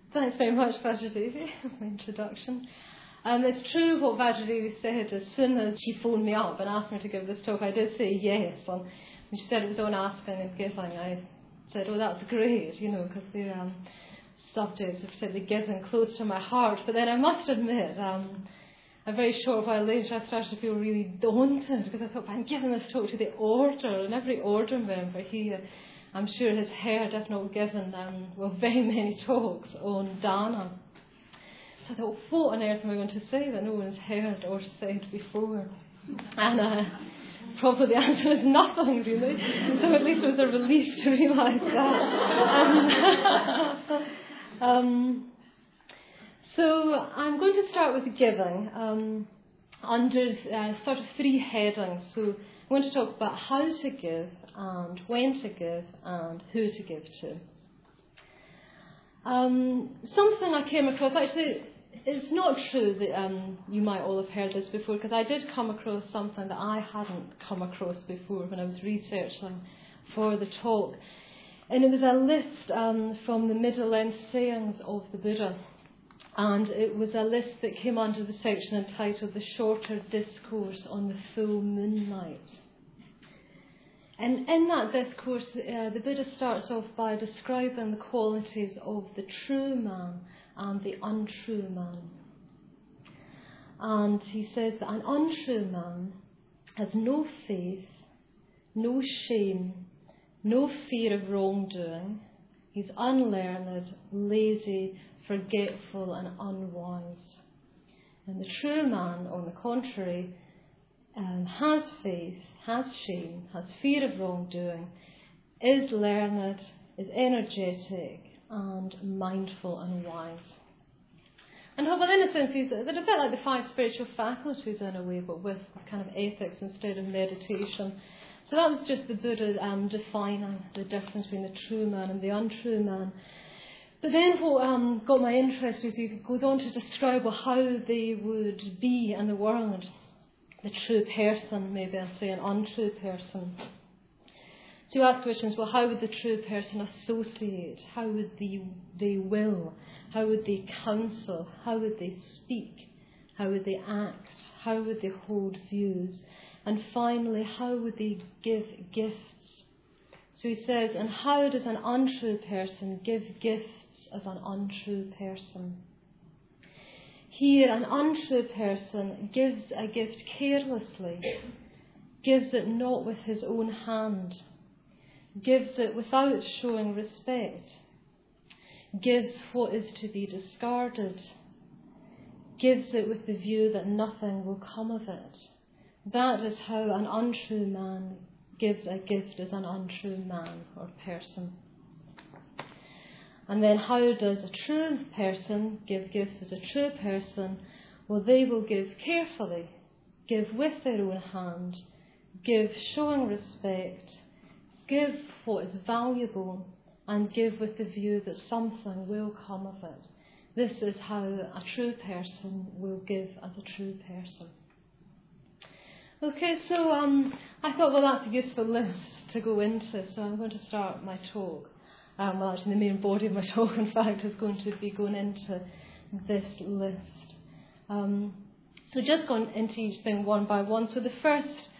Thanks very much, Vajradevi, for my introduction. It's true what Vajradevi said. As soon as she phoned me up and asked me to give this talk, I did say yes. And when she said it was on asking and giving, I said, oh, that's great, because the subjects of particularly giving close to my heart. But then I must admit, a very short while later, I started to feel really daunted because I thought, I'm giving this talk to the order, and every order member here, I'm sure, has heard, if not given, very many talks on Dana. So I thought, what on earth am I going to say that no one has heard or said before? And probably the answer is nothing, really. So at least it was a relief to realise that. So I'm going to start with giving under sort of three headings. So I'm going to talk about how to give and when to give and who to give to. Something I came across, actually, it's not true that you might all have heard this before, because I did come across something that I hadn't come across before when I was researching for the talk. And it was a list from the middle-length sayings of the Buddha. And it was a list that came under the section entitled The Shorter Discourse on the Full Moonlight. And in that discourse, the Buddha starts off by describing the qualities of the true man and the untrue man. And he says that an untrue man has no faith, no shame, no fear of wrongdoing. He's unlearned, lazy, forgetful and unwise. And the true man, on the contrary, has faith, has shame, has fear of wrongdoing, is learned, is energetic and mindful and wise. And in a sense, they're a bit like the five spiritual faculties in a way, but with kind of ethics instead of meditation. So that was just the Buddha defining the difference between the true man and the untrue man. But then what got my interest was he goes on to describe how they would be in the world. The true person, maybe I'll say an untrue person. So you ask questions, well, how would the true person associate? How would they will? How would they counsel? How would they speak? How would they act? How would they hold views? And finally, how would they give gifts? So he says, and how does an untrue person give gifts as an untrue person? Here, an untrue person gives a gift carelessly, gives it not with his own hand, gives it without showing respect, gives what is to be discarded, gives it with the view that nothing will come of it. That is how an untrue man gives a gift as an untrue man or person. And then how does a true person give gifts as a true person? Well, they will give carefully, give with their own hand, give showing respect, give what is valuable, and give with the view that something will come of it. This is how a true person will give as a true person. Okay, so I thought, well, that's a useful list to go into, so I'm going to start my talk. Actually, the main body of my talk, in fact, is going to be going into this list. So just going into each thing one by one. So the first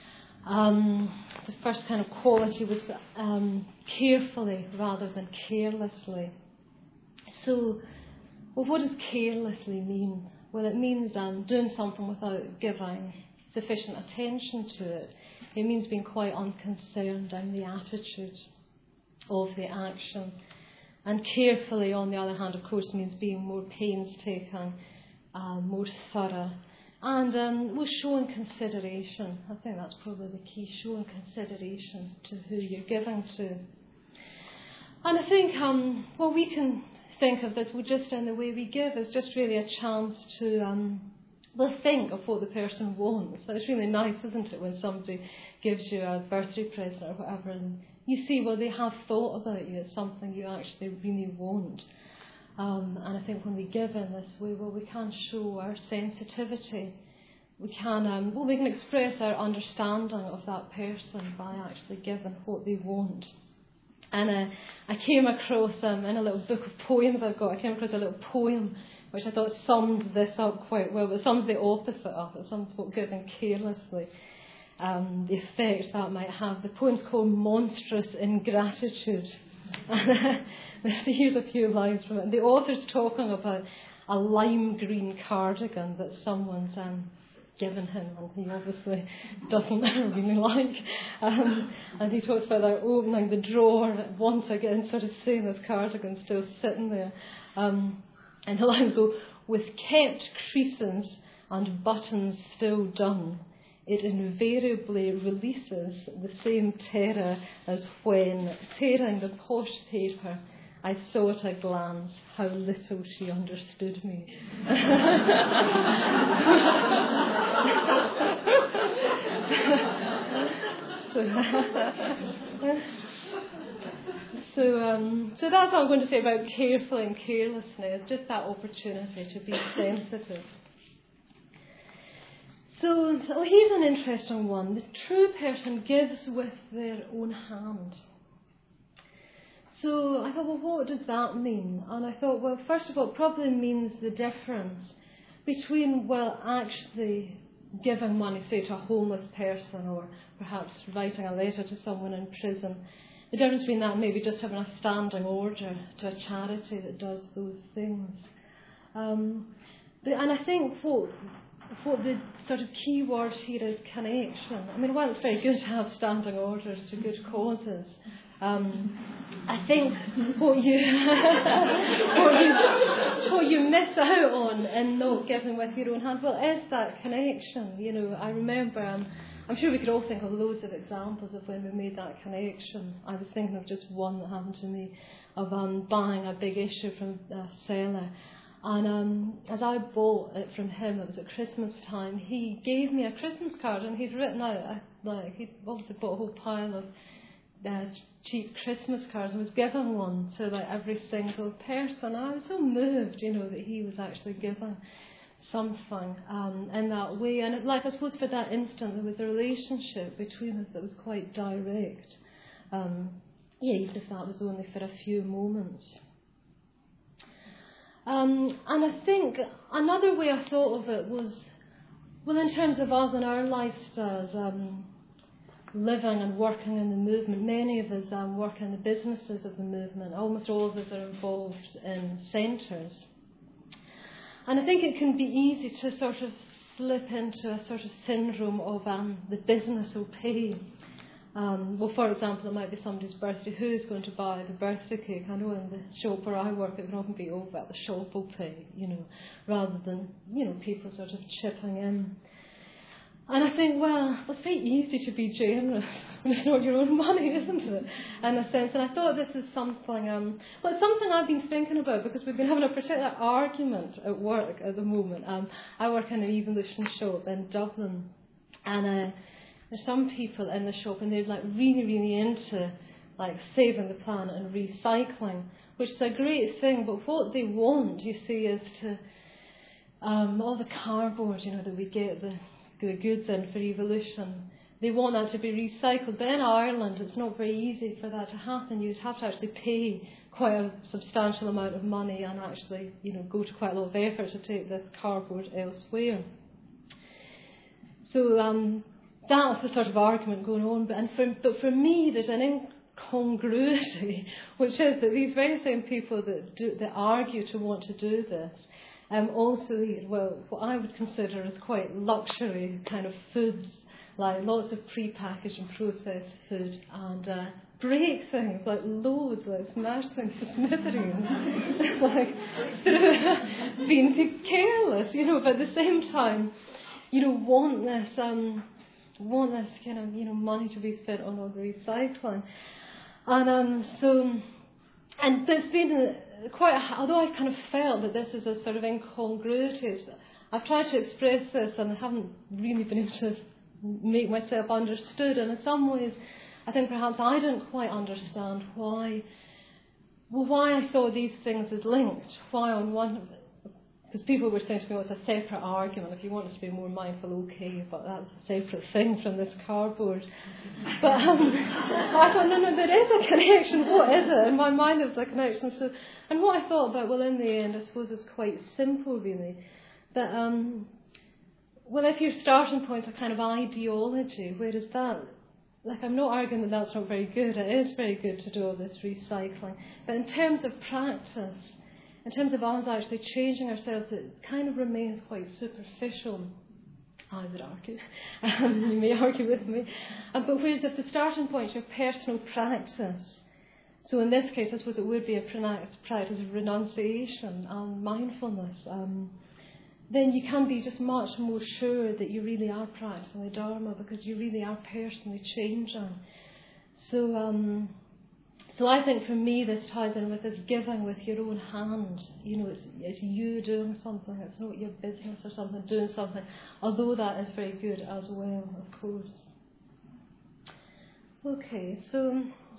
kind of quality was carefully rather than carelessly. So, well, what does carelessly mean? Well, it means doing something without giving sufficient attention to it. It means being quite unconcerned in the attitude of the action. And carefully, on the other hand, of course, means being more painstaking, more thorough, and we're showing consideration. I think that's probably the key, showing consideration to who you're giving to. And I think what we can think of this, just in the way we give, is just really a chance to think of what the person wants. So it's really nice, isn't it, when somebody gives you a birthday present or whatever, and you see, well, they have thought about you. It's something you actually really want. And I think when we give in this way, well, we can show our sensitivity. We can express our understanding of that person by actually giving what they want. And I came across, in a little book of poems I've got, I came across a little poem which I thought summed this up quite well. It sums the opposite up. It sums what giving carelessly, the effect that might have. The poem's called Monstrous Ingratitude. Here's a few lines from it. The author's talking about a lime green cardigan that someone's given him, and he obviously doesn't really like. And he talks about like opening the drawer once again, sort of seeing this cardigan still sitting there. And the lines go, with kept creases and buttons still done, it invariably releases the same terror as when, tearing the posh paper, I saw at a glance how little she understood me. So that's what I'm going to say about carefully and carelessness, just that opportunity to be sensitive. So here's an interesting one. The true person gives with their own hand. So I thought, well, what does that mean? And I thought, well, first of all, it probably means the difference between, well, actually giving money, say, to a homeless person, or perhaps writing a letter to someone in prison. The difference between that and maybe just having a standing order to a charity that does those things. And I think what the sort of key word here is connection. I mean, while it's very good to have standing orders to good causes, I think what you miss out on in not giving with your own hand, well, is that connection. You know, I remember, I'm sure we could all think of loads of examples of when we made that connection. I was thinking of just one that happened to me, of buying a big issue from a seller. And as I bought it from him, it was at Christmas time, he gave me a Christmas card, and he'd written out, he'd obviously bought a whole pile of cheap Christmas cards and was given one to like every single person. I was so moved, you know, that he was actually giving something in that way. And I suppose for that instant there was a relationship between us that was quite direct. Even if that was only for a few moments. And I think another way I thought of it was, well, in terms of us and our lifestyles, living and working in the movement, many of us work in the businesses of the movement. Almost all of us are involved in centres. And I think it can be easy to sort of slip into a sort of syndrome of the business will pay. Well, for example, it might be somebody's birthday. Who's going to buy the birthday cake? I know in the shop where I work, it can often be, oh, well, the shop will pay, you know, rather than, you know, people sort of chipping in. And I think, well, it's very easy to be generous when it's not your own money, isn't it? In a sense. And I thought this is something, it's something I've been thinking about because we've been having a particular argument at work at the moment. I work in an evolution shop in Dublin, and there's some people in the shop, and they're like really, really into like saving the planet and recycling, which is a great thing. But what they want, you see, is to all the cardboard, you know, that we get the goods in for evolution. They want that to be recycled. But in Ireland, it's not very easy for that to happen. You'd have to actually pay quite a substantial amount of money and actually, you know, go to quite a lot of effort to take this cardboard elsewhere. So that's the sort of argument going on. But for me, there's an incongruity, which is that these very same people that argue to want to do this also eat, well, what I would consider as quite luxury kind of foods, like lots of pre-packaged and processed food, and break things like loads, like smash things to smithereens, like through being careless, you know, but at the same time, you know, want this kind of, you know, money to be spent on all the recycling. And but it's been although I kind of felt that this is a sort of incongruity, I've tried to express this and I haven't really been able to make myself understood. And in some ways, I think perhaps I didn't quite understand why I saw these things as linked. Why on one because people were saying to me, well, it's a separate argument. If you want us to be more mindful, okay, but that's a separate thing from this cardboard. But I thought, no, there is a connection. What is it? In my mind, there was a connection. So, and what I thought about, well, in the end, I suppose it's quite simple, really. That, well, if your starting point is a kind of ideology, where is that? Like, I'm not arguing that that's not very good. It is very good to do all this recycling. But in terms of practice, in terms of us actually changing ourselves, it kind of remains quite superficial, I would argue. You may argue with me. But whereas if the starting point is your personal practice, so in this case, I suppose it would be a practice of renunciation and mindfulness, then you can be just much more sure that you really are practicing the Dharma, because you really are personally changing. So I think for me this ties in with this giving with your own hand. You know, it's you doing something. It's not your business or something doing something, although that is very good as well, of course. Okay, so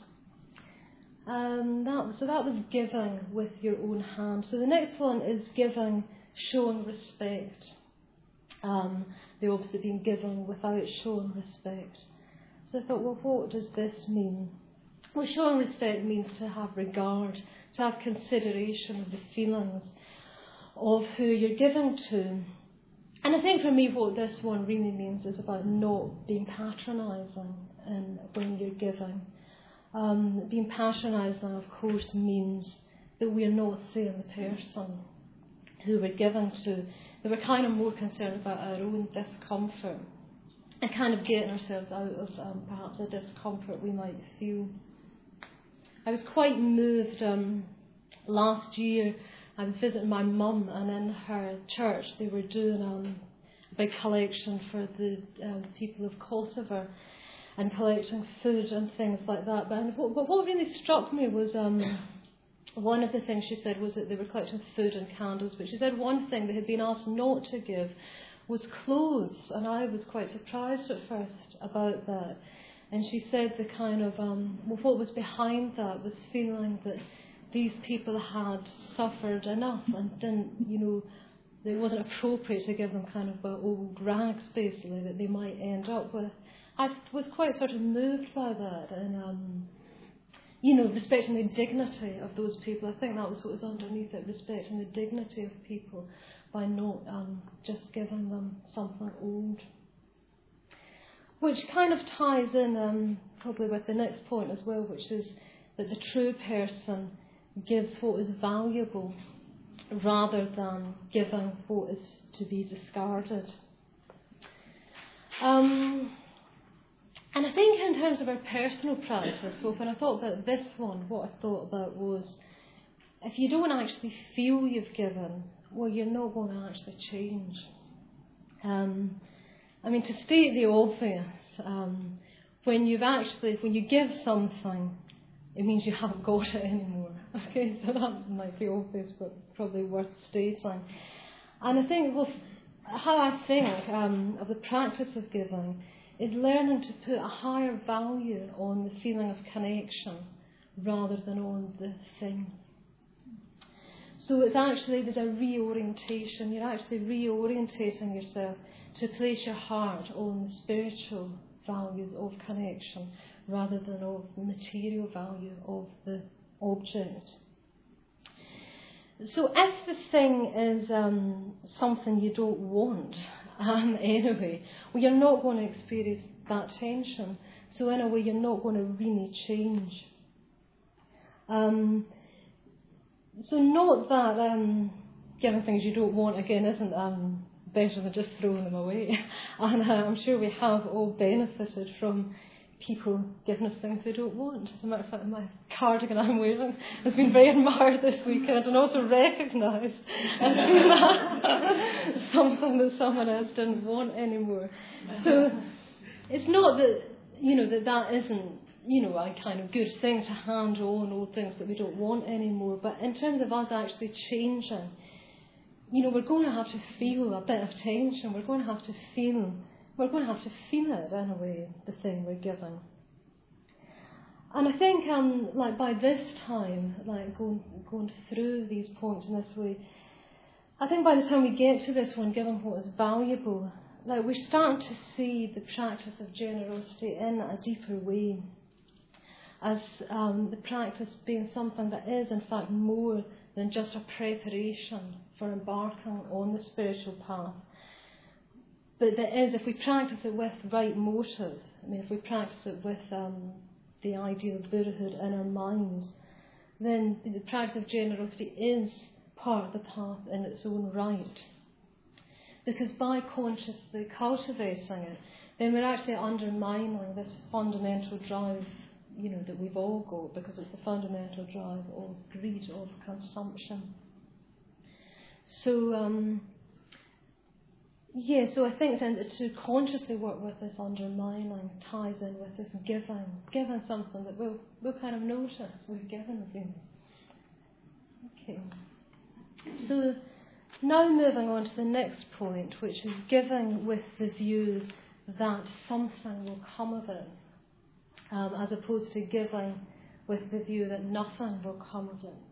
that was giving with your own hand. So the next one is giving, showing respect. The opposite being giving without showing respect. So I thought, well, what does this mean? Well, showing respect means to have regard, to have consideration of the feelings of who you're giving to. And I think for me what this one really means is about not being patronising when you're giving. Being patronising, of course, means that we're not seeing the person who we're giving to, that we're kind of more concerned about our own discomfort and kind of getting ourselves out of perhaps a discomfort we might feel. I was quite moved last year. I was visiting my mum, and in her church they were doing a big collection for the people of Kosovo and collecting food and things like that. But what really struck me was one of the things she said was that they were collecting food and candles, but she said one thing they had been asked not to give was clothes, and I was quite surprised at first about that. And she said the kind of, what was behind that was feeling that these people had suffered enough and didn't, it wasn't appropriate to give them kind of old rags, basically, that they might end up with. I was quite sort of moved by that and, respecting the dignity of those people. I think that was what was underneath it, respecting the dignity of people by not just giving them something old. Which kind of ties in probably with the next point as well, which is that the true person gives what is valuable rather than giving what is to be discarded. And I think in terms of our personal practice, well, when I thought about this one, what I thought about was, if you don't actually feel you've given, well, you're not going to actually change. To state the obvious, when you give something, it means you haven't got it anymore. Okay, so that might be obvious, but probably worth stating. And I think, how I think of the practice of giving is learning to put a higher value on the feeling of connection rather than on the thing. So it's actually, there's a reorientation. You're actually reorientating yourself to place your heart on the spiritual values of connection rather than of the material value of the object. So if the thing is something you don't want anyway, well, you're not going to experience that tension. So in a way, you're not going to really change. So not that giving things you don't want, again, isn't better than just throwing them away. And I'm sure we have all benefited from people giving us things they don't want. As a matter of fact, my cardigan I'm wearing has been very admired this weekend and also recognised as something that someone else didn't want anymore. So it's not that that isn't a kind of good thing to hand on old things that we don't want anymore. But in terms of us actually changing, we're going to have to feel a bit of tension. We're going to have to feel it in a way, the thing we're giving. And I think, by this time, going through these points in this way, I think by the time we get to this one, given what is valuable, like we're starting to see the practice of generosity in a deeper way, as the practice being something that is in fact more than just a preparation for embarking on the spiritual path. But that is, if we practice it with right motive, if we practice it with the idea of Buddhahood in our minds, then the practice of generosity is part of the path in its own right. Because by consciously cultivating it, then we're actually undermining this fundamental drive, that we've all got, because it's the fundamental drive of greed, of consumption. So I think then to consciously work with this undermining ties in with this giving something that we'll kind of notice we've given really. Okay. So now moving on to the next point, which is giving with the view that something will come of it, as opposed to giving with the view that nothing will come of it.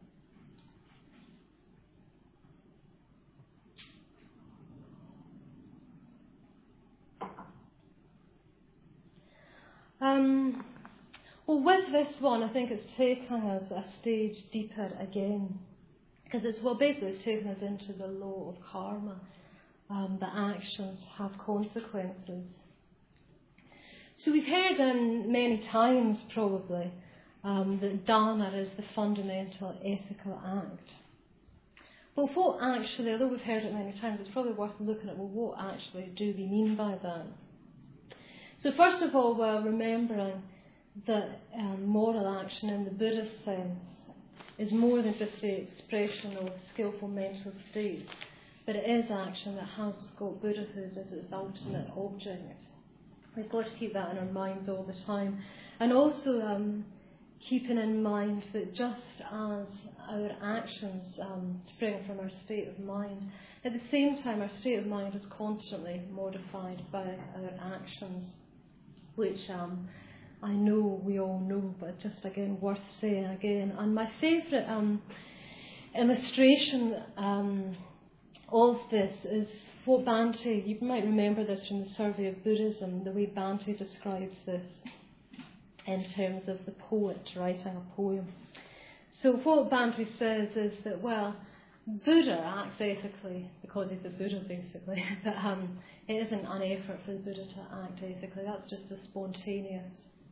Well, with this one, I think it's taking us a stage deeper again, because it's taking us into the law of karma, that actions have consequences. So we've heard many times probably that dana is the fundamental ethical act. But what actually, although we've heard it many times, it's probably worth looking at, what actually do we mean by that? So first of all, we're remembering that moral action in the Buddhist sense is more than just the expression of skillful mental states, but it is action that has got Buddhahood as its ultimate object. We've got to keep that in our minds all the time. And also keeping in mind that just as our actions spring from our state of mind, at the same time our state of mind is constantly modified by our actions, which I know we all know, but just again worth saying again. And my favourite illustration of this is what Bhante, you might remember this from the Survey of Buddhism, the way Bhante describes this in terms of the poet writing a poem. So what Bhante says is that, Buddha acts ethically because he's a Buddha, basically. That it isn't an effort for the Buddha to act ethically. That's just the spontaneous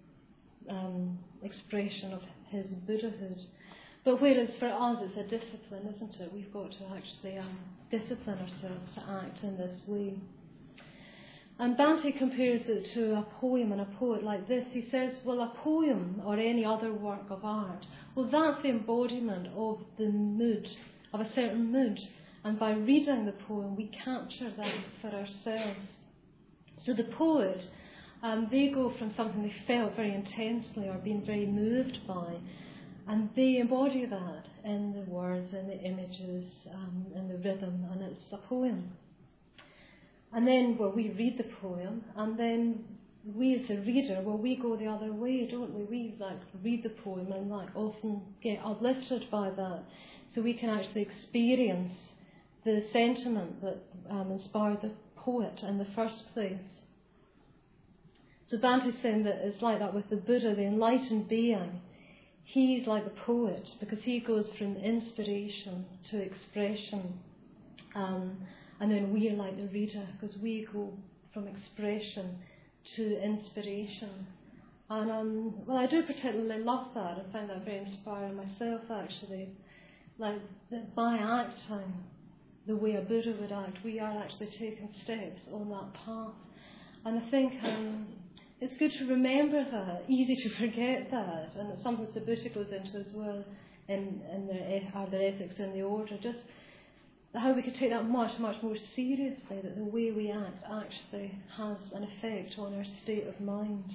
expression of his Buddhahood. But whereas for us it's a discipline, isn't it? We've got to actually discipline ourselves to act in this way. And Bhante compares it to a poem and a poet like this. He says, a poem or any other work of art, that's the embodiment of the mood, of a certain mood. And by reading the poem, we capture that for ourselves. So the poet, they go from something they felt very intensely or been very moved by, and they embody that in the words, in the images, in the rhythm, and it's a poem. And then, we read the poem, and then we as the reader, we go the other way, don't we? We read the poem and often get uplifted by that, so we can actually experience the sentiment that inspired the poet in the first place. So Bhante's saying that it's like that with the Buddha, the enlightened being. He's like the poet because he goes from inspiration to expression. And then we're like the reader because we go from expression to inspiration. And I do particularly love that. I find that very inspiring myself, actually. Like that by acting the way a Buddha would act, we are actually taking steps on that path. And I think it's good to remember that, easy to forget that, and it's something Subhuti goes into as well in their ethics in the order, just how we could take that much, much more seriously, that the way we act actually has an effect on our state of mind.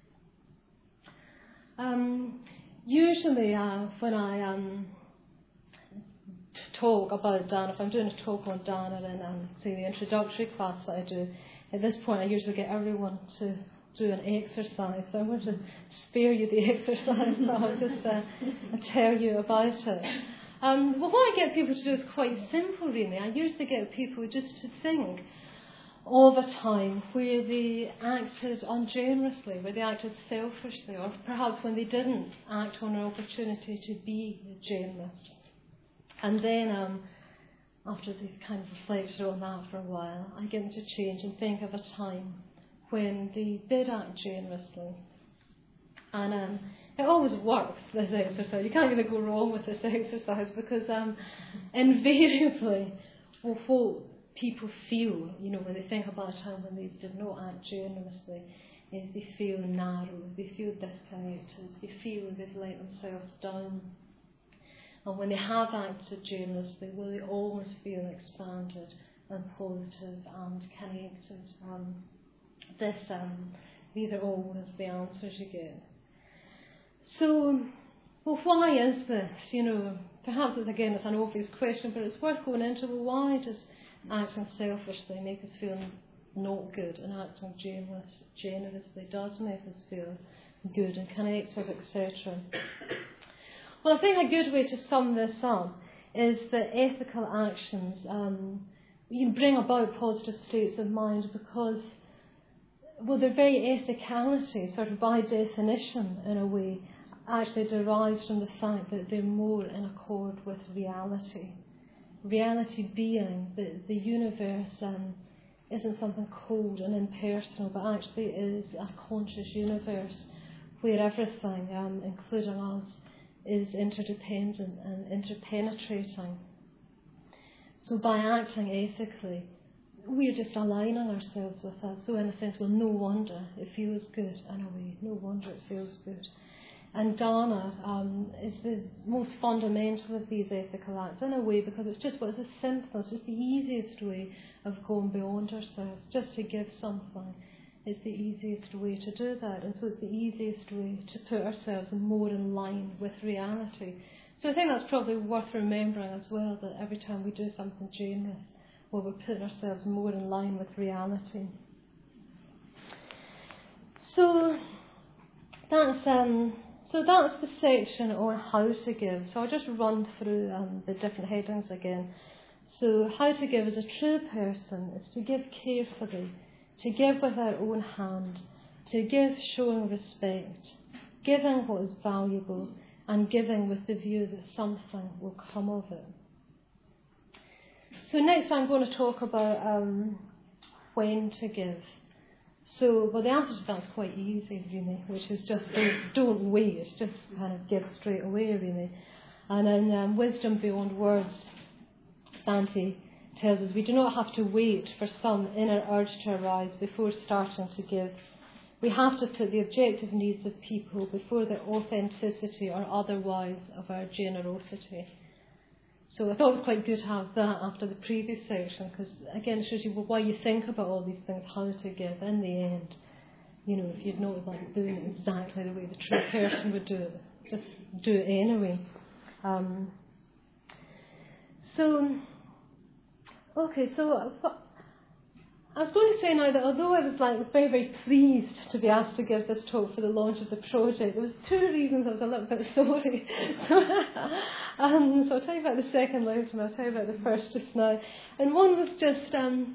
Usually when I talk about dana, if I'm doing a talk on dana and say the introductory class that I do, at this point I usually get everyone to do an exercise. So I'm going to spare you the exercise, but I'll just tell you about it. Well, what I get people to do is quite simple, really. I usually get people just to think of a time where they acted ungenerously, where they acted selfishly, or perhaps when they didn't act on an opportunity to be generous. And then, after they've kind of reflected on that for a while, I get them to change and think of a time when they did act generously. And it always works, this exercise. You can't really go wrong with this exercise because invariably, what people feel, when they think about a time when they did not act generously, is they feel narrow, they feel disconnected, they feel they've let themselves down. And when they have acted generously, they always feel expanded and positive and connected. These are always the answers you get. So, well, why is this? Perhaps it's an obvious question, but it's worth going into. Well, why does acting selfishly make us feel not good, and acting generously does make us feel good and connected, etc.? Well, I think a good way to sum this up is that ethical actions you can bring about positive states of mind because, well, their very ethicality, sort of by definition, in a way, actually derives from the fact that they're more in accord with reality. Reality being that the universe isn't something cold and impersonal, but actually is a conscious universe where everything, including us, is interdependent and interpenetrating. So by acting ethically, we're just aligning ourselves with that. So in a sense, well, no wonder it feels good in a way. No wonder it feels good. And dana is the most fundamental of these ethical acts in a way because it's just what's the simplest, it's the easiest way of going beyond ourselves. Just to give something is the easiest way to do that. And so it's the easiest way to put ourselves more in line with reality. So I think that's probably worth remembering as well, that every time we do something generous, well, we're putting ourselves more in line with reality. So that's the section on how to give. So I'll just run through the different headings again. So how to give as a true person is to give carefully, to give with our own hand, to give showing respect, giving what is valuable, and giving with the view that something will come of it. So next I'm going to talk about when to give. So, well, the answer to that's quite easy, really, which is just don't wait, just kind of give straight away, really. And in Wisdom Beyond Words, Dante tells us we do not have to wait for some inner urge to arise before starting to give. We have to put the objective needs of people before the authenticity or otherwise of our generosity. So I thought it was quite good to have that after the previous section, because again it shows you why you think about all these things, how to give. In the end, if you're not doing it exactly the way the true person would do it, just do it anyway. So I was going to say now that although I was very, very pleased to be asked to give this talk for the launch of the project, there was two reasons I was a little bit sorry. So I'll tell you about the second later and I'll tell you about the first just now. And one was just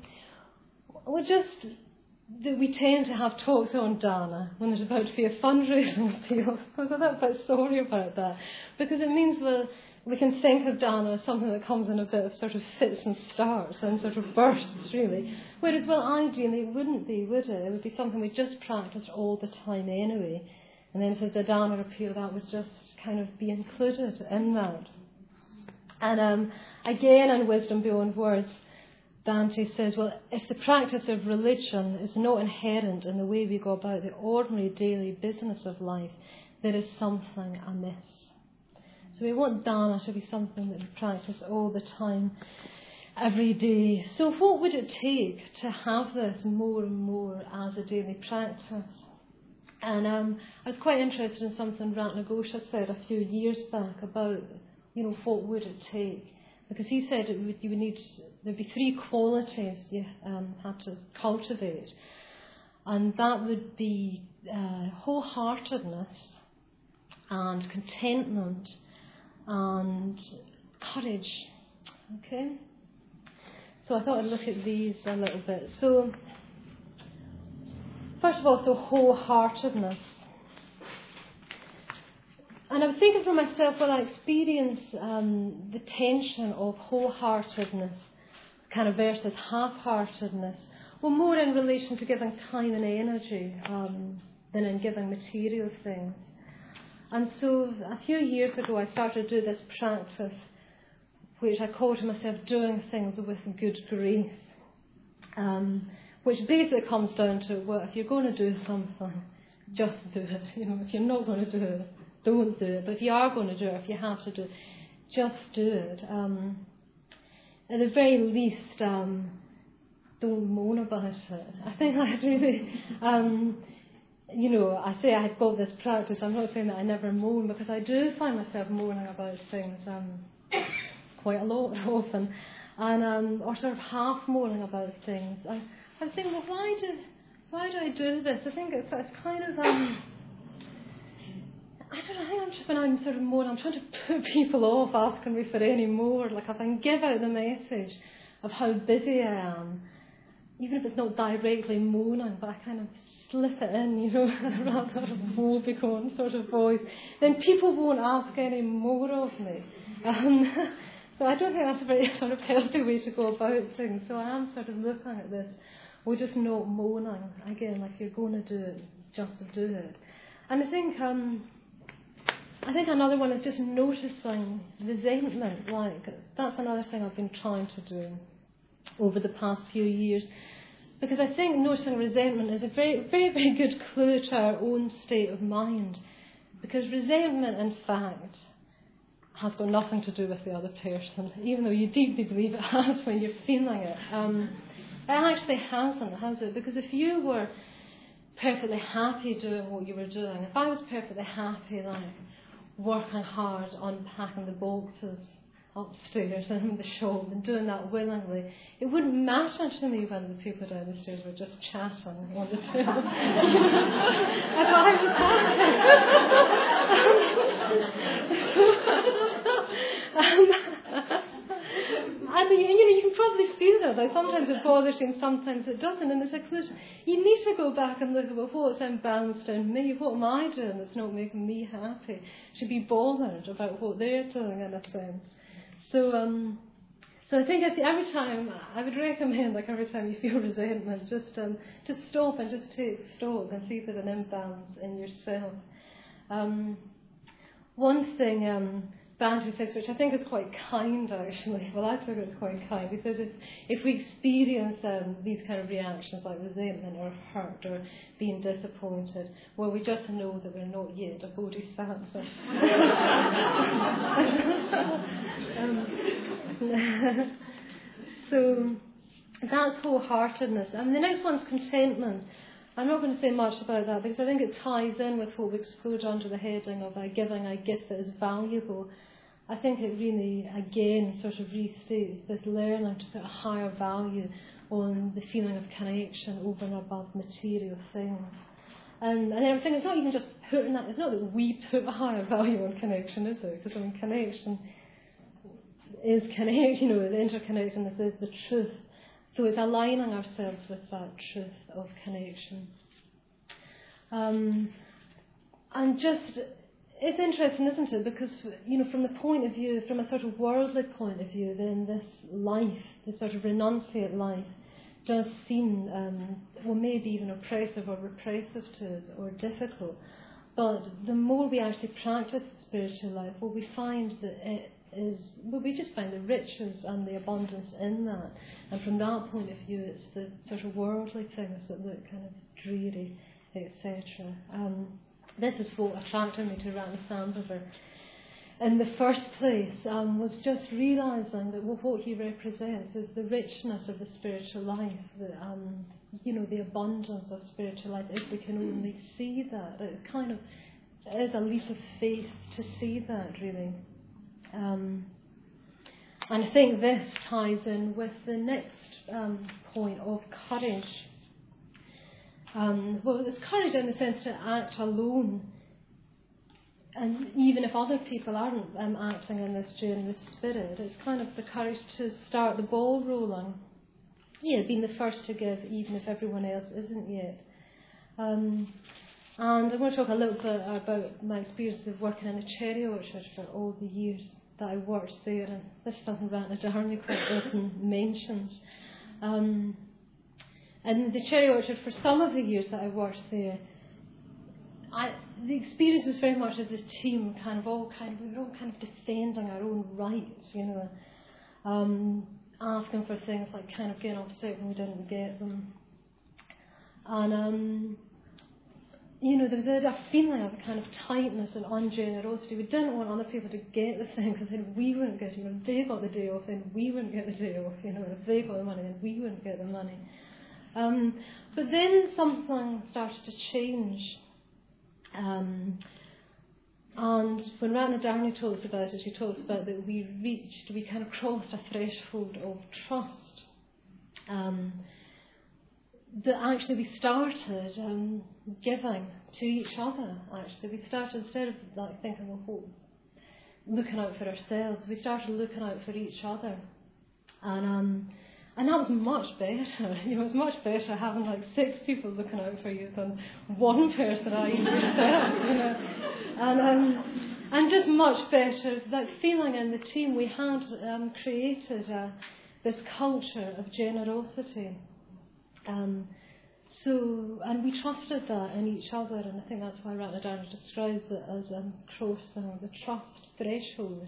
that we tend to have talks on dana when there's about to be a fundraising appeal. I was a little bit sorry about that because it means we can think of dana as something that comes in a bit of sort of fits and starts and sort of bursts, really. Whereas, ideally it wouldn't be, would it? It would be something we just practiced all the time anyway. And then if there's a dana appeal, that would just kind of be included in that. And again, in Wisdom Beyond Words, Dante says, well, if the practice of religion is not inherent in the way we go about the ordinary daily business of life, there is something amiss. So we want dana to be something that we practice all the time, every day. So what would it take to have this more and more as a daily practice? And I was quite interested in something Ratnagosha said a few years back about, what would it take? Because he said there'd be three qualities you had to cultivate. And that would be wholeheartedness and contentment and courage. Okay? So I thought I'd look at these a little bit. So, first of all, so wholeheartedness. And I was thinking for myself, when I experience the tension of wholeheartedness, kind of versus half-heartedness, well, more in relation to giving time and energy than in giving material things. And so a few years ago I started to do this practice which I call to myself doing things with good grace, which basically comes down to, well, if you're going to do something, just do it. If you're not going to do it, don't do it. But if you are going to do it, if you have to do it, just do it. At the very least, don't moan about it. I think I really, I say I've got this practice. I'm not saying that I never moan, because I do find myself moaning about things quite a lot often, and or sort of half moaning about things. And I was thinking, well, why do I do this? I think it's kind of I don't know. I think I'm just, when I'm sort of moaning, I'm trying to put people off asking me for any more. Like, if I can give out the message of how busy I am, even if it's not directly moaning, but I kind of slip it in, a rather woebegone sort of voice, then people won't ask any more of me. So I don't think that's a very sort of healthy way to go about things. So I am sort of looking at this, we're just not moaning. Again, like, if you're going to do it, just do it. And I think another one is just noticing resentment. Like, that's another thing I've been trying to do over the past few years, because I think noticing resentment is a very, very, very good clue to our own state of mind, because resentment, in fact, has got nothing to do with the other person, even though you deeply believe it has when you're feeling it. It actually hasn't, has it? Because if you were perfectly happy doing what you were doing, if I was perfectly happy, like, working hard, unpacking the boxes upstairs in the shop and doing that willingly, it wouldn't matter to me whether the people down the stairs were just chatting on the stairs. If I was happy. And you can probably feel that. Like, sometimes it bothers you and sometimes it doesn't. And it's like, you need to go back and look at, well, what's imbalanced in me? What am I doing that's not making me happy? To be bothered about what they're doing, in a sense. So I think every time, I would recommend, like, every time you feel resentment, just stop and just take stock and see if there's an imbalance in yourself. One thing Banji says, which I think is quite kind, actually. Well, I took it as quite kind. He says if we experience these kind of reactions like resentment or hurt or being disappointed, well, we just know that we're not yet a bodhisattva. So that's wholeheartedness. And the next one's contentment. I'm not going to say much about that because I think it ties in with what we explored under the heading of giving a gift that is valuable. I think it really, again, sort of restates this learning to put a higher value on the feeling of connection over and above material things. And then I'm thinking, it's not even just putting that, it's not that we put a higher value on connection, is it? Because, connection is connection, the interconnectedness is the truth. So it's aligning ourselves with that truth of connection. And just, it's interesting, isn't it? Because, from the point of view, from a sort of worldly point of view, then this life, this sort of renunciate life, does seem, maybe even oppressive or repressive to us or difficult. But the more we actually practice spiritual life, we find that it is, we just find the riches and the abundance in that. And from that point of view, it's the sort of worldly things that look kind of dreary, etc. This is what attracted me to Ranasambhava in the first place, was just realising that what he represents is the richness of the spiritual life, the abundance of spiritual life, if we can only see that. It kind of is a leap of faith to see that, really. And I think this ties in with the next point of courage. There's courage in the sense to act alone. and even if other people aren't acting in this generous spirit, it's kind of the courage to start the ball rolling. Yeah, being the first to give, even if everyone else isn't yet. And I want to talk a little bit about my experience of working in a cherry orchard for all the years that I worked there, and this is something Rathnadarney quite often mentions. And the cherry orchard, for some of the years that I worked there, the experience was very much of the team, we were all kind of defending our own rights, asking for things like kind of getting upset when we didn't get them. And, there was a feeling of a kind of tightness and ungenerosity. We didn't want other people to get the thing because then we wouldn't get it. If they got the day off, then we wouldn't get the day off. If they got the money, then we wouldn't get the money. But then something started to change. And when Rathnadarney told us about it, she told us about that we kind of crossed a threshold of trust. That actually we started giving to each other. Actually, we started, instead of thinking, looking out for ourselves, we started looking out for each other, and that was much better. It was much better having 6 people looking out for you than one person, i.e. yourself. And just much better. That feeling in the team, we had created this culture of generosity. And we trusted that in each other, and I think that's why Rathnadarney describes it as crossing the trust threshold.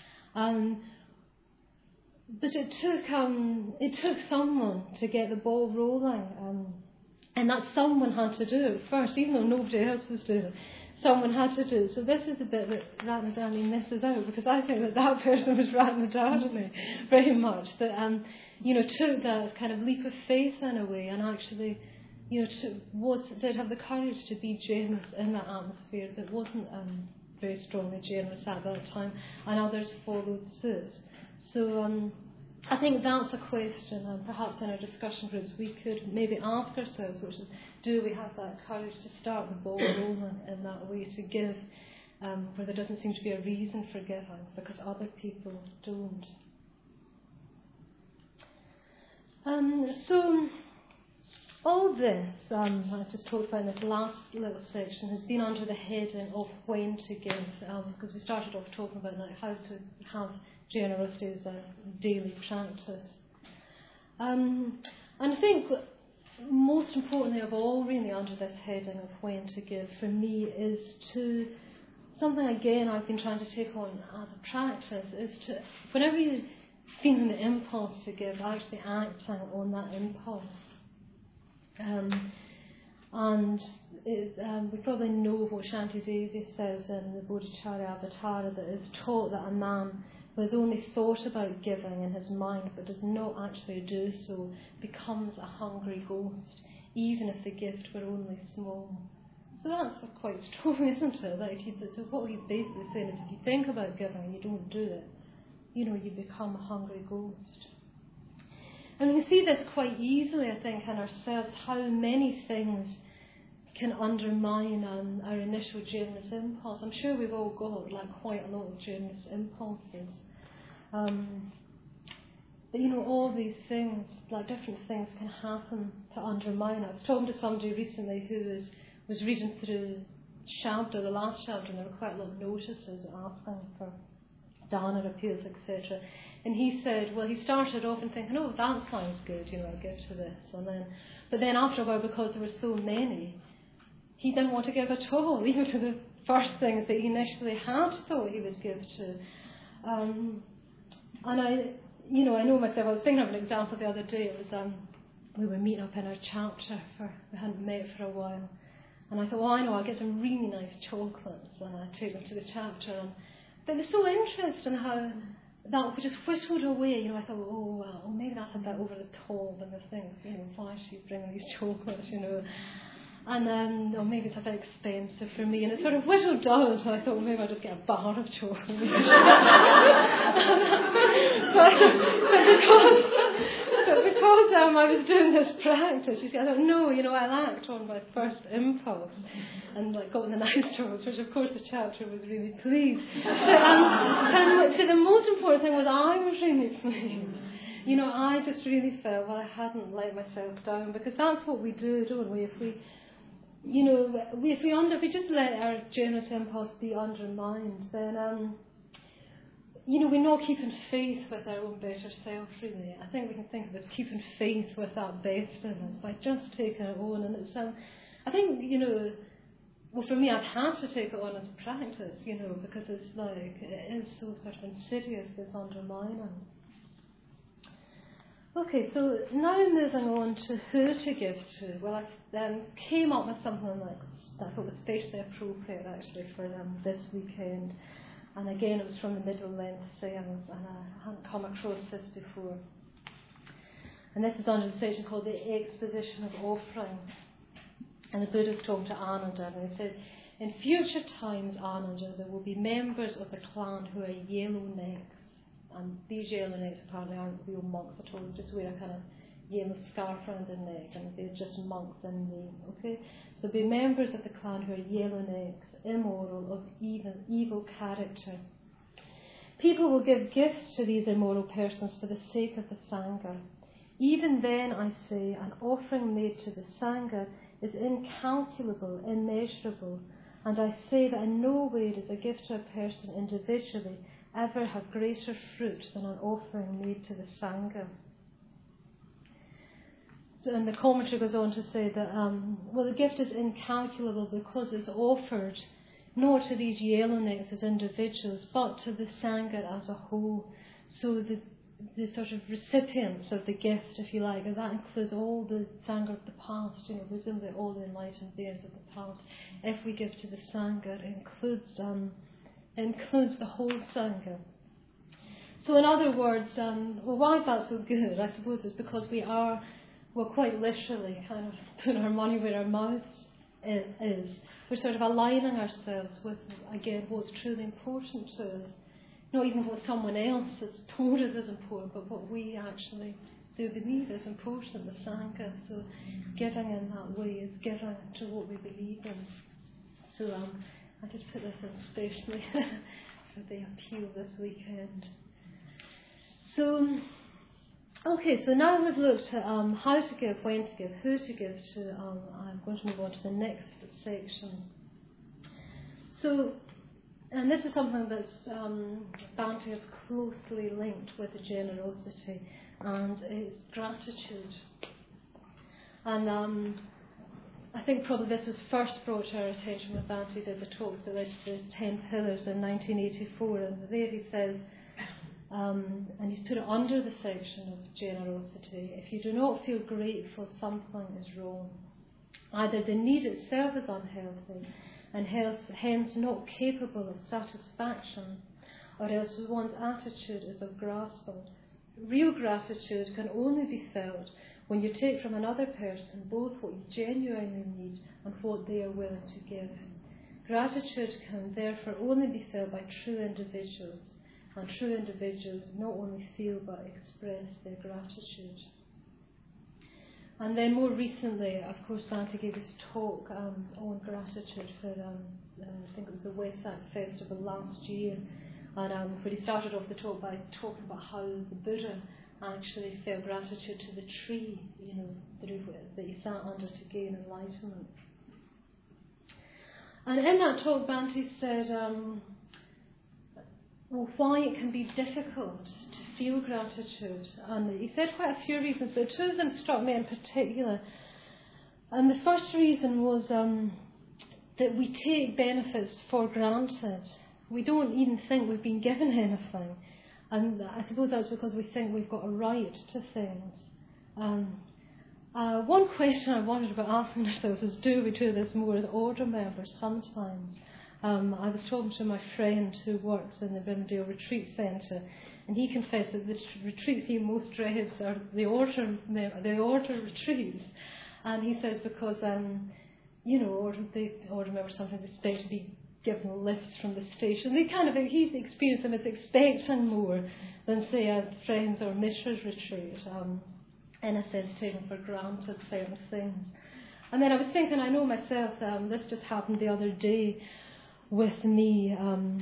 But it took someone to get the ball rolling, and that someone had to do it first, even though nobody else was doing it. Someone had to do it. So this is the bit that Rathnadarney misses out, because I think that person was Rathnadarney very much. That took that kind of leap of faith in a way, and actually, did have the courage to be generous in that atmosphere that wasn't very strongly generous at that time, and others followed suit. So I think that's a question, and perhaps in our discussion groups we could maybe ask ourselves, which is, do we have that courage to start the ball rolling in that way, to give where there doesn't seem to be a reason for giving because other people don't? So all this, I just talked about in this last little section, has been under the heading of when to give, because we started off talking about how to have generosity as a daily practice. And I think most importantly of all, really, under this heading of when to give, for me, is to, something again I've been trying to take on as a practice, is to, whenever you're feeling the impulse to give, actually acting on that impulse. We probably know what Shantidevi says in the Bodhicharya Avatara, that is taught that a man who has only thought about giving in his mind but does not actually do so becomes a hungry ghost, even if the gift were only small. So that's quite strong, isn't it? So what he's basically saying is, if you think about giving and you don't do it, you become a hungry ghost. And we can see this quite easily, I think, in ourselves, how many things can undermine our initial generous impulse. I'm sure we've all got quite a lot of generous impulses. But all these things, different things can happen to undermine it. I was talking to somebody recently who was reading through Shabda, the last Shabda, and there were quite a lot of notices asking for dana appeals, etc. And he said, well, he started off and thinking, oh, that sounds good, I'll give to this. But then after a while, because there were so many, he didn't want to give at all, even to the first things that he initially had thought he would give to. And I know myself, I was thinking of an example the other day. It was, we were meeting up in our chapter, we hadn't met for a while. And I thought, I know, I'll get some really nice chocolates, and I take them to the chapter. But it was so interesting how that just whistled away. I thought, oh, well, maybe that's a bit over the top, and the thing, why is she bringing these chocolates, And then, or maybe it's a bit expensive for me, and it sort of whittled down, so I thought, well, maybe I'll just get a bar of chocolate. but because I was doing this practice, you see, I thought, no, I'll act on my first impulse, and got in the nice towards, which of course the chapter was really pleased. But the most important thing was I was really pleased. I just really felt, I hadn't let myself down, because that's what we do, don't we? If we just let our generous impulse be undermined, then we're not keeping faith with our own better self, really. I think we can think of it as keeping faith with that best in us by just taking it on. And it's, I think, for me, I've had to take it on as a practice, because it's it is so sort of insidious, this undermining. Okay, so now moving on to who to give to. Well, I came up with something that I thought was especially appropriate, actually, for this weekend. And again, it was from the Middle Length Seance, and I hadn't come across this before. And this is under the section called the Exposition of Offerings. And the Buddha's talking to Ananda, and he says, in future times, Ananda, there will be members of the clan who are yellow necks. And these yellow necks apparently aren't real monks at all, they just wear a kind of yellow scarf around their neck, and they're just monks in name, okay? So be members of the clan who are yellow necks, immoral, of evil character. People will give gifts to these immoral persons for the sake of the Sangha. Even then, I say, an offering made to the Sangha is incalculable, immeasurable, and I say that in no way does a gift to a person individually ever have greater fruit than an offering made to the Sangha. So, and the commentary goes on to say that, the gift is incalculable because it's offered not to these yellow necks as individuals, but to the Sangha as a whole. So the sort of recipients of the gift, if you like, and that includes all the Sangha of the past, presumably all the enlightened beings of the past. If we give to the Sangha, it includes the whole Sangha. So in other words, why is that so good? I suppose it's because we're quite literally kind of putting our money where our mouth is. We're sort of aligning ourselves with, again, what's truly important to us. Not even what someone else has told us is important, but what we actually do believe is important, the Sangha. So giving in that way is giving to what we believe in. So I just put this in especially for the appeal this weekend. So, okay, so now we've looked at how to give, when to give, who to give to. I'm going to move on to the next section. So, and this is something that's Bhante is closely linked with the generosity, and it's gratitude. And I think probably this was first brought to our attention when Bhante did the talk, so led to the 10 Pillars in 1984, and there he says, and he's put it under the section of generosity, if you do not feel grateful, something is wrong. Either the need itself is unhealthy, and hence not capable of satisfaction, or else one's attitude is of grasping. Real gratitude can only be felt when you take from another person both what you genuinely need and what they are willing to give. Gratitude can therefore only be felt by true individuals, and true individuals not only feel but express their gratitude. And then more recently, of course, Bhante gave his talk on gratitude for, I think it was the Wesak Festival last year, and where he started off the talk by talking about how the Buddha actually felt gratitude to the tree, that he sat under to gain enlightenment. And in that talk, Bhante said, why it can be difficult to feel gratitude. And he said quite a few reasons, but two of them struck me in particular. And the first reason was that we take benefits for granted. We don't even think we've been given anything. And I suppose that's because we think we've got a right to things. One question I wondered about asking ourselves is, do we do this more as order members sometimes? I was talking to my friend who works in the Brindale Retreat Centre, and he confessed that the retreats he most dreads are the order retreats. And he says because, the order members sometimes expect to be given lifts from the station. He's experienced them as expecting more than, say, a Friends or Mishra's retreat. in a sense, taken for granted certain things. And then I was thinking, I know myself, this just happened the other day with me.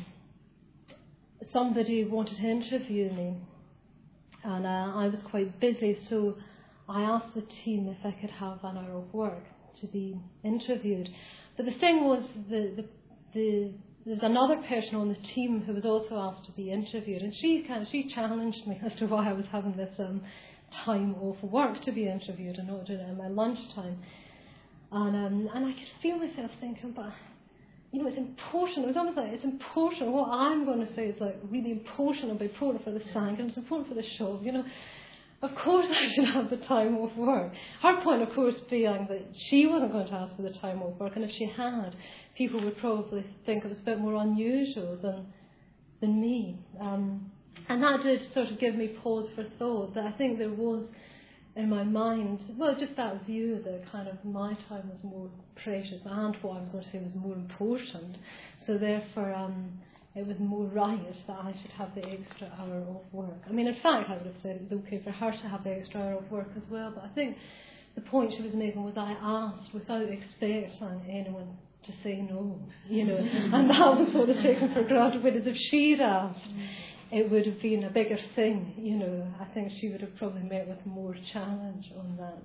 Somebody wanted to interview me, and I was quite busy, so I asked the team if I could have an hour of work to be interviewed. But the thing was, there's another person on the team who was also asked to be interviewed, and she challenged me as to why I was having this time off work to be interviewed and not doing it in my lunchtime. And I could feel myself thinking, but it's important. It was almost like it's important. What I'm going to say is like really important. It'll be important for the Sank, and it's important for the show. Of course I should have the time off work. Her point, of course, being that she wasn't going to ask for the time off work, and if she had, people would probably think it was a bit more unusual than me. And that did sort of give me pause for thought, that I think there was in my mind, just that view that kind of my time was more precious and what I was going to say was more important. So therefore, it was more right that I should have the extra hour of work. I mean, in fact, I would have said it was okay for her to have the extra hour of work as well, but I think the point she was making was I asked without expecting anyone to say no, and that was what was taken for granted. Whereas if she'd asked, it would have been a bigger thing, I think she would have probably met with more challenge on that.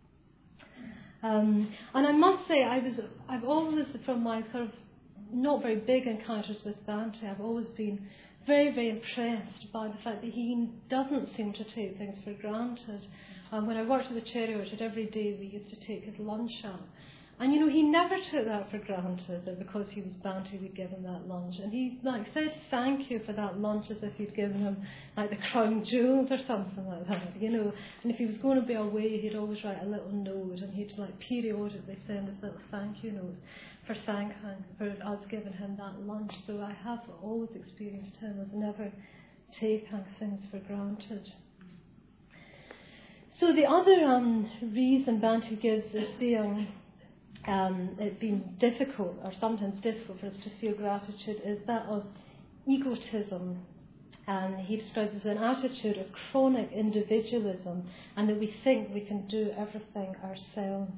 And I must say, I've always, from my sort of not very big encounters with Bhante, I've always been very, very impressed by the fact that he doesn't seem to take things for granted. When I worked at the Cherry Orchard, every day we used to take his lunch out. And, he never took that for granted, that because he was Bhante, we'd give him that lunch. And he, said thank you for that lunch as if he'd given him, the crown jewels or something like that, And if he was going to be away, he'd always write a little note, and he'd, periodically send us little thank you notes for us giving him that lunch. So I have always experienced him as never taking things for granted. So the other reason Bhante gives is it being difficult, or sometimes difficult, for us to feel gratitude is that of egotism. And he describes it as an attitude of chronic individualism, and that we think we can do everything ourselves.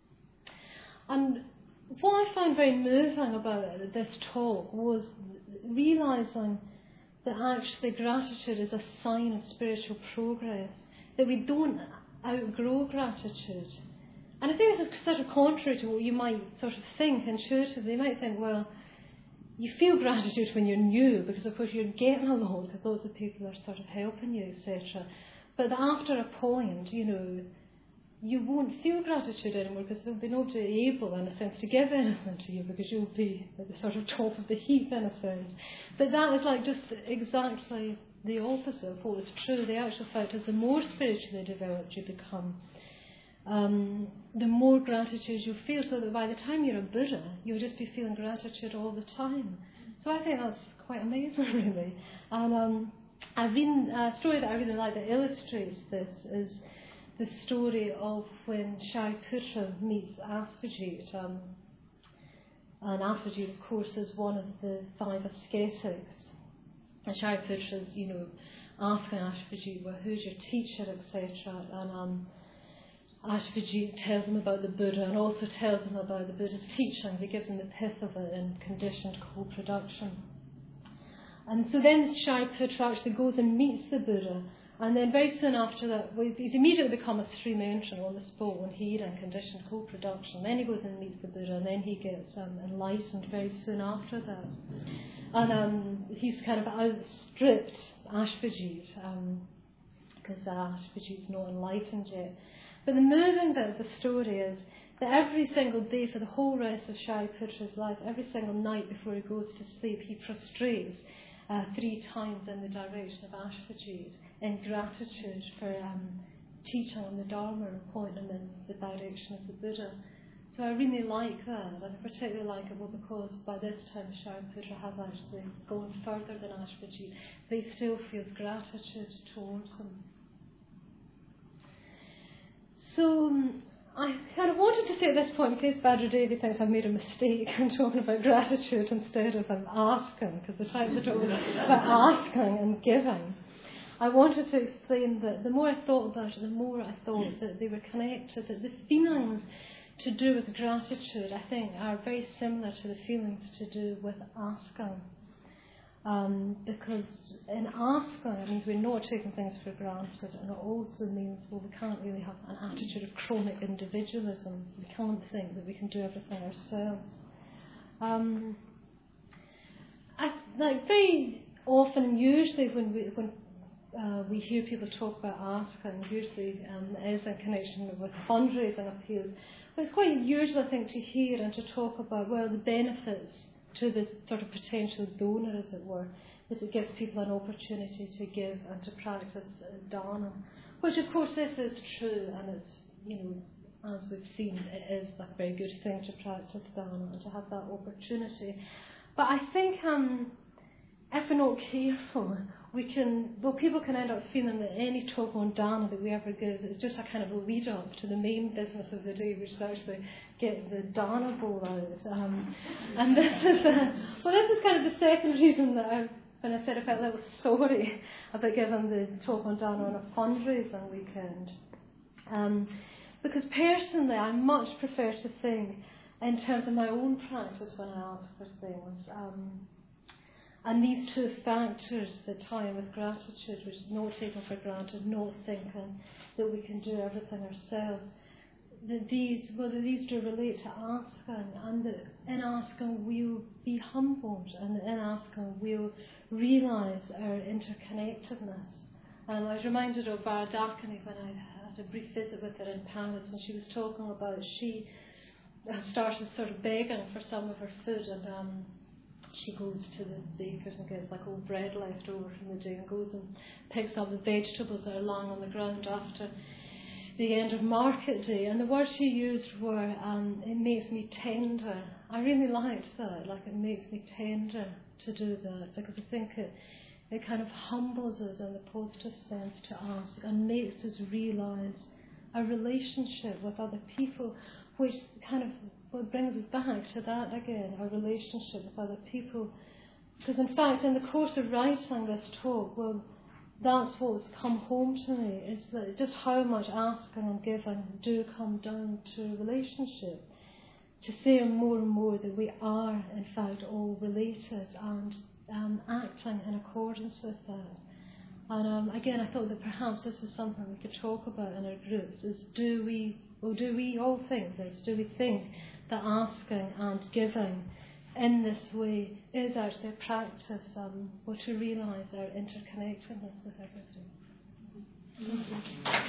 And what I found very moving about this talk was realising that actually gratitude is a sign of spiritual progress, that we don't outgrow gratitude. And I think this is sort of contrary to what you might sort of think intuitively. You might think, well, you feel gratitude when you're new because, of course, you're getting along because lots of people are sort of helping you, etc. But after a point, you won't feel gratitude anymore because there'll be nobody able, in a sense, to give anything to you because you'll be at the sort of top of the heap, in a sense. But that is just exactly the opposite of what is true. The actual fact is the more spiritually developed you become, the more gratitude you feel, so that by the time you're a Buddha, you'll just be feeling gratitude all the time. So I think that's quite amazing, really. And a story that I really like that illustrates this is the story of when Shariputra meets Asvajit. And Asvajit, of course, is one of the 5 ascetics. And Shariputra's, asking Asvajit, well, who's your teacher, etc. And Asvajit tells him about the Buddha and also tells him about the Buddha's teachings. He gives him the pith of it in conditioned co-production. And so then Shariputra actually goes and meets the Buddha, and then very soon after that, he's immediately become a Sri Mention on the spot when he's in conditioned co-production. Then he goes and meets the Buddha, and then he gets enlightened very soon after that. And he's kind of outstripped Asvajit, because Asvajit's not enlightened yet. But the moving bit of the story is that every single day for the whole rest of Shariputra's life, every single night before he goes to sleep, he prostrates 3 times in the direction of Asvajit in gratitude for teaching him the Dharma and pointing him in the direction of the Buddha. So I really like that, and I particularly like it because by this time Shariputra has actually gone further than Asvajit, but he still feels gratitude towards him. So I kind of wanted to say at this point, in case Bhadra Devi thinks I've made a mistake in talking about gratitude instead of asking, because the time the talk was about asking and giving. I wanted to explain that the more I thought about it, the more I thought that they were connected, that the feelings to do with gratitude, I think, are very similar to the feelings to do with asking. Because in asking, it means we're not taking things for granted, and it also means, well, we can't really have an attitude of chronic individualism. We can't think that we can do everything ourselves. Very often, usually when we hear people talk about asking, usually it is in connection with fundraising appeals. But it's quite usual, I think, to hear and to talk about, well, the benefits to this sort of potential donor, as it were, is it gives people an opportunity to give and to practice dana, which of course this is true, and it's, as we've seen, it is a very good thing to practice dana and to have that opportunity. But I think if we're not careful, people can end up feeling that any talk on dana that we ever give is just a kind of a lead up to the main business of the day, which is actually get the dana bowl out. And this is kind of the second reason that when I said I felt a little sorry about giving the talk on dana on a fundraising weekend. Because personally, I much prefer to think in terms of my own practice when I ask for things. And these two factors that tie in with gratitude, which is not taking for granted, not thinking that we can do everything ourselves, that these do relate to asking, and that in asking we'll be humbled, and in asking we'll realise our interconnectedness. I was reminded of Varadakini when I had a brief visit with her in Paris, and she was talking about she started sort of begging for some of her food, and she goes to the bakers and gets like old bread left over from the day and goes and picks up the vegetables that are lying on the ground after the end of market day. And the words she used were, it makes me tender. I really liked that, like it makes me tender to do that, because I think it kind of humbles us in the positive sense to ask and makes us realise a relationship with other people, which kind of brings us back to that again, our relationship with other people. Because in fact, in the course of writing this talk, well, that's what's come home to me, is that just how much asking and giving do come down to relationship. To say more and more that we are, in fact, all related and acting in accordance with that. And again, I thought that perhaps this was something we could talk about in our groups, is do we all think this? Do we think that asking and giving in this way is actually a practice, or to realise our interconnectedness with everything? Thank you.